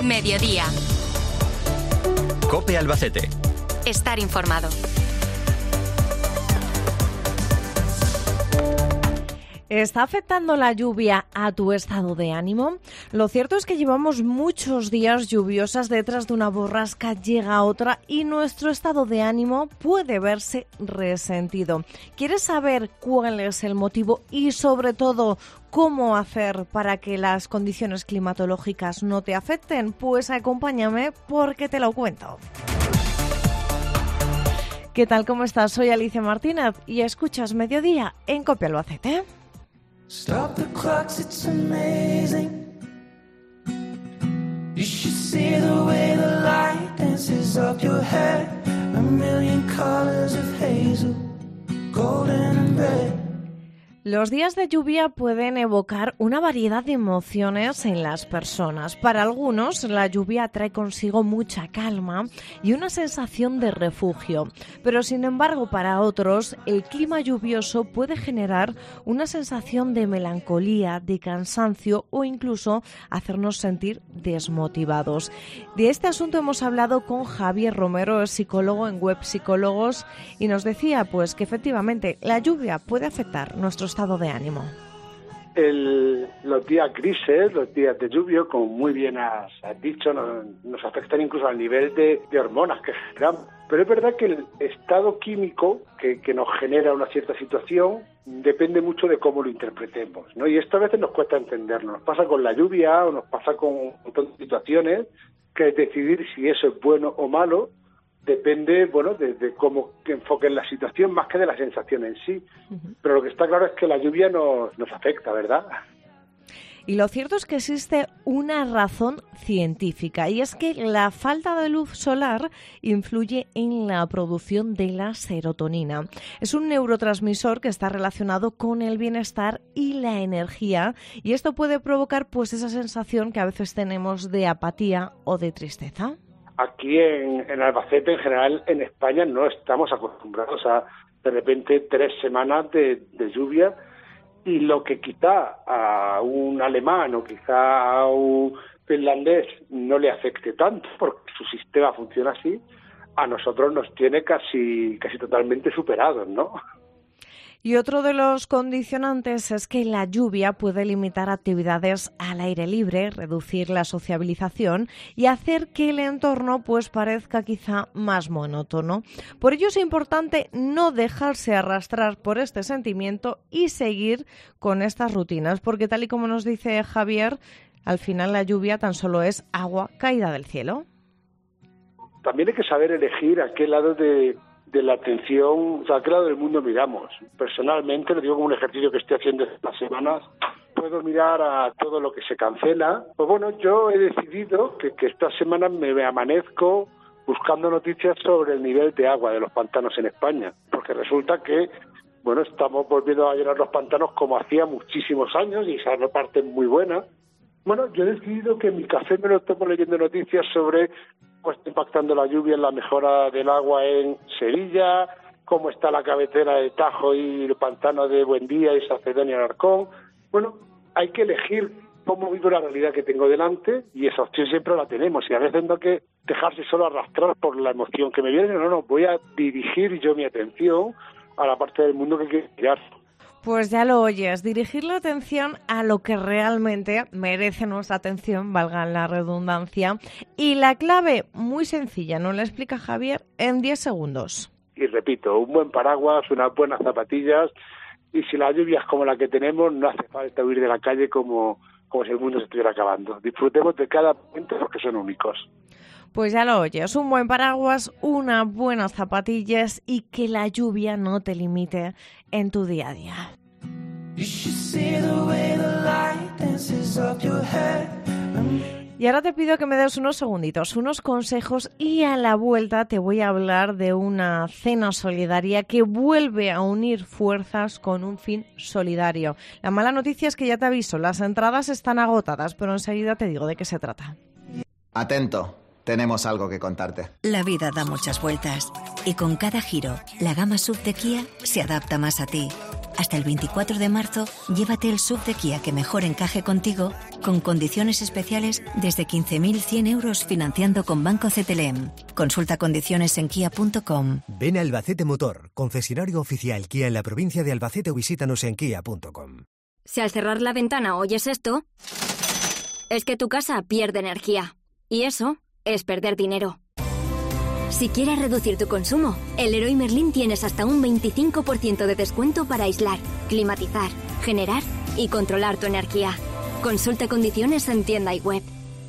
Mediodía. COPE Albacete. Estar informado. ¿Está afectando la lluvia a tu estado de ánimo? Lo cierto es que llevamos muchos días lluviosas, detrás de una borrasca llega otra y nuestro estado de ánimo puede verse resentido. ¿Quieres saber cuál es el motivo y sobre todo cómo hacer para que las condiciones climatológicas no te afecten? Pues acompáñame porque te lo cuento. ¿Qué tal? ¿Cómo estás? Soy Alicia Martínez y escuchas Mediodía en COPE Albacete. Stop the clocks, it's amazing. You should see the way the light dances up your hair. A million colors of hazel, golden and red. Los días de lluvia pueden evocar una variedad de emociones en las personas. Para algunos, la lluvia trae consigo mucha calma y una sensación de refugio. Pero, sin embargo, para otros, el clima lluvioso puede generar una sensación de melancolía, de cansancio o incluso hacernos sentir desmotivados. De este asunto hemos hablado con Javier Romero, es psicólogo en Web Psicólogos, y nos decía pues que efectivamente la lluvia puede afectar nuestro estado de ánimo. Los días grises, los días de lluvia, como muy bien has dicho, nos afectan incluso al nivel de hormonas que generamos. Pero es verdad que el estado químico que nos genera una cierta situación depende mucho de cómo lo interpretemos, ¿no? Y esto a veces nos cuesta entenderlo. Nos pasa con la lluvia o nos pasa con un montón de situaciones que decidir si eso es bueno o malo depende, de cómo enfoquen la situación más que de la sensación en sí. Uh-huh. Pero lo que está claro es que la lluvia nos afecta, ¿verdad? Y lo cierto es que existe una razón científica, y es que la falta de luz solar influye en la producción de la serotonina. Es un neurotransmisor que está relacionado con el bienestar y la energía, y esto puede provocar pues esa sensación que a veces tenemos de apatía o de tristeza. Aquí en Albacete, en general, en España, no estamos acostumbrados a, de repente, 3 semanas de lluvia, y lo que quizá a un alemán o quizá a un finlandés no le afecte tanto, porque su sistema funciona así, a nosotros nos tiene casi totalmente superados, ¿no? Y otro de los condicionantes es que la lluvia puede limitar actividades al aire libre, reducir la sociabilización y hacer que el entorno pues parezca quizá más monótono. Por ello es importante no dejarse arrastrar por este sentimiento y seguir con estas rutinas, porque tal y como nos dice Javier, al final la lluvia tan solo es agua caída del cielo. También hay que saber elegir a qué lado de la atención, o sea, a qué lado del mundo miramos. Personalmente, lo digo como un ejercicio que estoy haciendo estas semanas, puedo mirar a todo lo que se cancela. Pues bueno, yo he decidido que estas semanas me amanezco buscando noticias sobre el nivel de agua de los pantanos en España, porque resulta que, estamos volviendo a llenar los pantanos como hacía muchísimos años, y esa es una parte muy buena. Bueno, yo he decidido que en mi café me lo tomo leyendo noticias sobre cómo está impactando la lluvia en la mejora del agua en Sevilla, cómo está la cabecera de Tajo y el pantano de Buendía y Sacedonia en Arcón. Bueno, hay que elegir cómo vivo la realidad que tengo delante, y esa opción siempre la tenemos, y a veces no hay que dejarse solo arrastrar por la emoción que me viene, no, voy a dirigir yo mi atención a la parte del mundo que quiero mirar. Pues ya lo oyes, dirigir la atención a lo que realmente merece nuestra atención, valga la redundancia. Y la clave, muy sencilla, nos la explica Javier en 10 segundos. Y repito, un buen paraguas, unas buenas zapatillas, y si la lluvia es como la que tenemos, no hace falta huir de la calle como si el mundo se estuviera acabando. Disfrutemos de cada momento porque son únicos. Pues ya lo oyes, un buen paraguas, unas buenas zapatillas y que la lluvia no te limite en tu día a día. Y ahora te pido que me des unos segunditos, unos consejos, y a la vuelta te voy a hablar de una cena solidaria que vuelve a unir fuerzas con un fin solidario. La mala noticia es que ya te aviso, las entradas están agotadas, pero enseguida te digo de qué se trata. Atento. Tenemos algo que contarte. La vida da muchas vueltas y con cada giro, la gama SUV de Kia se adapta más a ti. Hasta el 24 de marzo, llévate el SUV de Kia que mejor encaje contigo, con condiciones especiales desde 15.100 euros financiando con Banco CTLM. Consulta condiciones en kia.com. Ven a Albacete Motor, concesionario oficial Kia en la provincia de Albacete, o visítanos en kia.com. Si al cerrar la ventana oyes esto, es que tu casa pierde energía. Y eso es perder dinero. Si quieres reducir tu consumo, en Leroy Merlin tienes hasta un 25% de descuento para aislar, climatizar, generar y controlar tu energía. Consulta condiciones en tienda y web.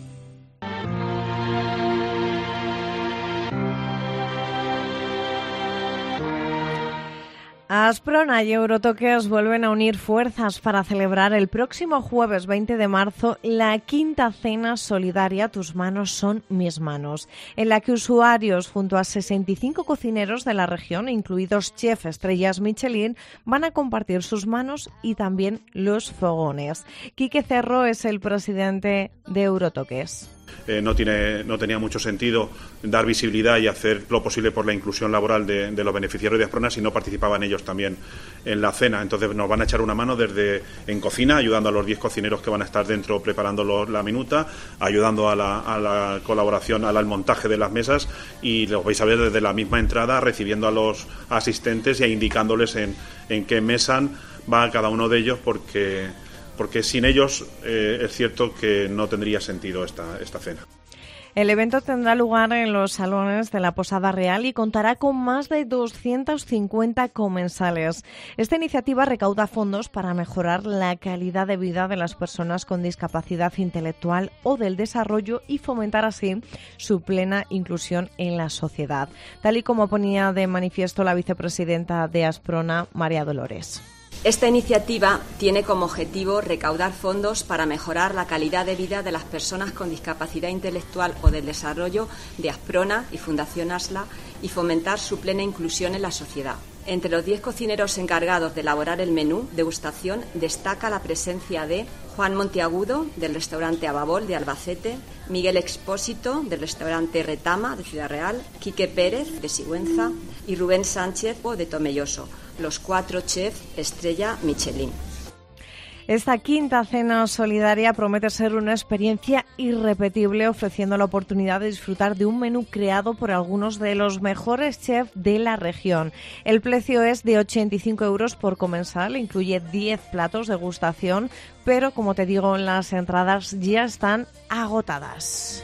Asprona y Eurotoques vuelven a unir fuerzas para celebrar el próximo jueves 20 de marzo la quinta cena solidaria Tus manos son mis manos, en la que usuarios junto a 65 cocineros de la región, incluidos chefs estrellas Michelin, van a compartir sus manos y también los fogones. Quique Cerro es el presidente de Eurotoques. No tenía mucho sentido dar visibilidad y hacer lo posible por la inclusión laboral de los beneficiarios de Asprona si no participaban ellos también en la cena. Entonces nos van a echar una mano desde en cocina, ayudando a los 10 cocineros que van a estar dentro preparando la minuta, ayudando a la colaboración, al montaje de las mesas, y los vais a ver desde la misma entrada recibiendo a los asistentes e indicándoles en qué mesa va cada uno de ellos, porque sin ellos es cierto que no tendría sentido esta cena. El evento tendrá lugar en los salones de la Posada Real y contará con más de 250 comensales. Esta iniciativa recauda fondos para mejorar la calidad de vida de las personas con discapacidad intelectual o del desarrollo y fomentar así su plena inclusión en la sociedad, tal y como ponía de manifiesto la vicepresidenta de Asprona, María Dolores. Esta iniciativa tiene como objetivo recaudar fondos para mejorar la calidad de vida de las personas con discapacidad intelectual o del desarrollo de Asprona y Fundación ASLA y fomentar su plena inclusión en la sociedad. Entre los 10 cocineros encargados de elaborar el menú degustación destaca la presencia de Juan Monteagudo, del restaurante Ababol de Albacete, Miguel Expósito, del restaurante Retama de Ciudad Real, Quique Pérez, de Sigüenza, y Rubén Sánchez, de Tomelloso, los 4 chefs estrella Michelin. Esta quinta cena solidaria promete ser una experiencia irrepetible, ofreciendo la oportunidad de disfrutar de un menú creado por algunos de los mejores chefs de la región. El precio es de 85 euros por comensal, incluye 10 platos de degustación, pero como te digo, las entradas ya están agotadas.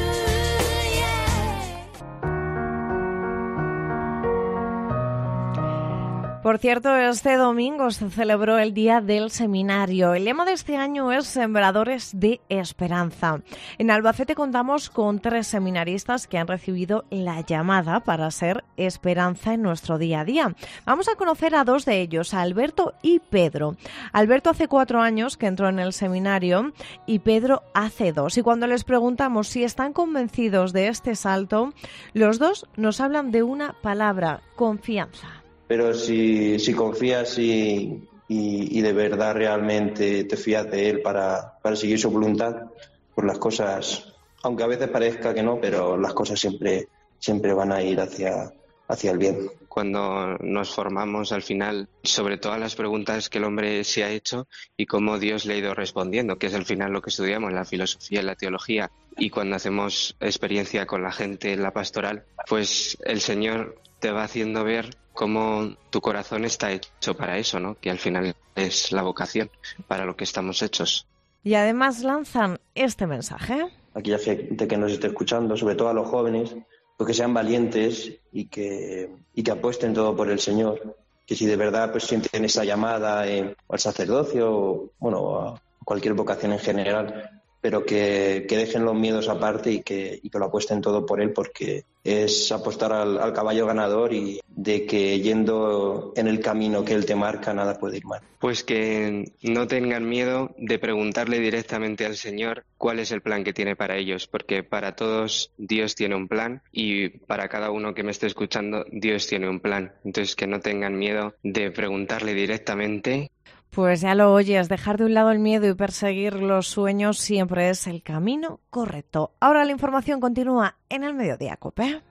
Por cierto, este domingo se celebró el Día del Seminario. El lema de este año es Sembradores de Esperanza. En Albacete contamos con 3 seminaristas que han recibido la llamada para ser esperanza en nuestro día a día. Vamos a conocer a 2 de ellos, a Alberto y Pedro. Alberto hace 4 años que entró en el seminario y Pedro hace 2. Y cuando les preguntamos si están convencidos de este salto, los dos nos hablan de una palabra: confianza. Pero si confías y de verdad realmente te fías de él para seguir su voluntad, pues las cosas, aunque a veces parezca que no, pero las cosas siempre van a ir hacia el bien. Cuando nos formamos, al final, sobre todas las preguntas que el hombre se ha hecho y cómo Dios le ha ido respondiendo, que es al final lo que estudiamos, la filosofía y la teología, y cuando hacemos experiencia con la gente en la pastoral, pues el Señor te va haciendo ver cómo tu corazón está hecho para eso, ¿no? Que al final es la vocación para lo que estamos hechos. Y además lanzan este mensaje. Aquella gente que nos esté escuchando, sobre todo a los jóvenes, pues que sean valientes y que apuesten todo por el Señor. Que si de verdad pues sienten esa llamada al sacerdocio o a cualquier vocación en general, pero que dejen los miedos aparte y que lo apuesten todo por él, porque es apostar al caballo ganador y de que yendo en el camino que él te marca nada puede ir mal. Pues que no tengan miedo de preguntarle directamente al Señor cuál es el plan que tiene para ellos, porque para todos Dios tiene un plan y para cada uno que me esté escuchando Dios tiene un plan. Entonces que no tengan miedo de preguntarle directamente. Pues ya lo oyes, dejar de un lado el miedo y perseguir los sueños siempre es el camino correcto. Ahora la información continúa en el Mediodía COPE.